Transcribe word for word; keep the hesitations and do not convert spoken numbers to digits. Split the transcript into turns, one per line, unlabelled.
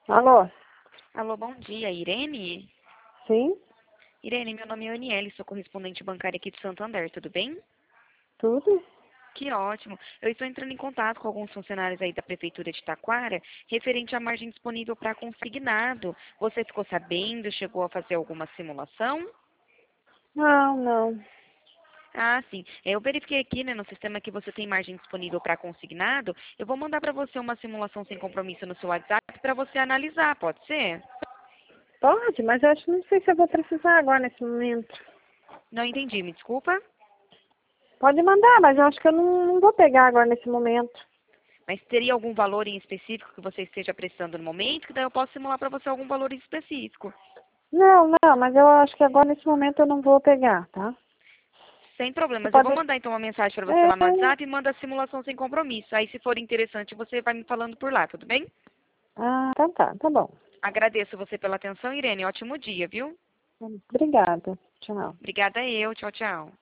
Alô?
Alô, bom dia, Irene?
Sim?
Irene, meu nome é Aniele, sou correspondente bancária aqui de Santander, tudo bem?
Tudo?
Que ótimo. Eu estou entrando em contato com alguns funcionários aí da Prefeitura de Taquara, referente à margem disponível para consignado. Você ficou sabendo, chegou a fazer alguma simulação?
Não, não.
Ah, sim. Eu verifiquei aqui, né, no sistema que você tem margem disponível para consignado. Eu vou mandar para você uma simulação sem compromisso no seu WhatsApp para você analisar, pode ser?
Pode, mas eu acho que não sei se eu vou precisar agora nesse momento.
Não entendi, me desculpa.
Pode mandar, mas eu acho que eu não, não vou pegar agora nesse momento.
Mas teria algum valor em específico que você esteja precisando no momento, que daí eu posso simular para você algum valor em específico.
Não, não, mas eu acho que agora nesse momento eu não vou pegar, tá?
Sem
Você
problemas. Eu vou
pode...
mandar então uma mensagem para você
É,
lá no WhatsApp e manda a simulação sem compromisso. Aí, se for interessante, você vai me falando por lá, tudo bem?
ah, então tá, tá bom.
Agradeço você pela atenção, Irene. Ótimo dia, viu?
Obrigada. Tchau.
Obrigada eu. Tchau, tchau.